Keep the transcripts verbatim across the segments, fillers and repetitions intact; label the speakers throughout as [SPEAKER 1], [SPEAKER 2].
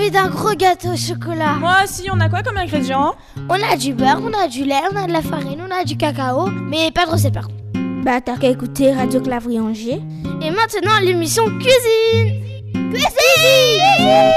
[SPEAKER 1] envie d'un gros gâteau au chocolat.
[SPEAKER 2] Moi aussi, on a quoi comme ingrédients?
[SPEAKER 1] On a du beurre, on a du lait, on a de la farine, on a du cacao, mais pas de recette par contre.
[SPEAKER 3] Bah t'as qu'à écouter Radio Clavry Angers.
[SPEAKER 1] Et maintenant l'émission Cuisine. Cuisine, Cuisine.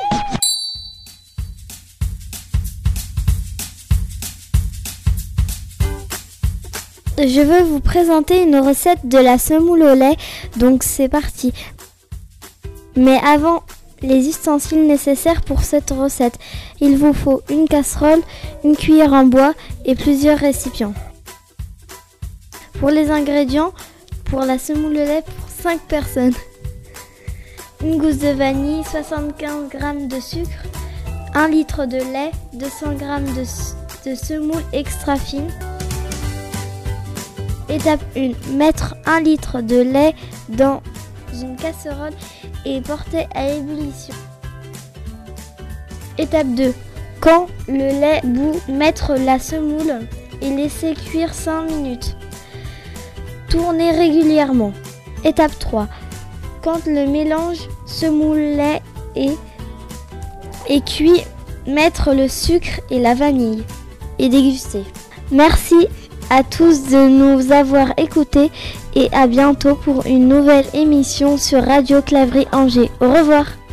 [SPEAKER 1] Je veux vous présenter une recette de la semoule au lait, donc c'est parti. Mais avant, les ustensiles nécessaires pour cette recette. Il vous faut une casserole, une cuillère en bois et plusieurs récipients. Pour les ingrédients, pour la semoule au lait pour cinq personnes. Une gousse de vanille, soixante-quinze grammes de sucre, un litre de lait, deux cents grammes de, de semoule extra fine. Étape un. Mettre un litre de lait dans une casserole et porter à ébullition. Étape deux. Quand le lait bout, mettre la semoule et laisser cuire cinq minutes. Tourner régulièrement. Étape trois. Quand le mélange semoule-lait est, est cuit, mettre le sucre et la vanille et déguster. Merci à tous de nous avoir écoutés et à bientôt pour une nouvelle émission sur Radio Clavry Angers. Au revoir.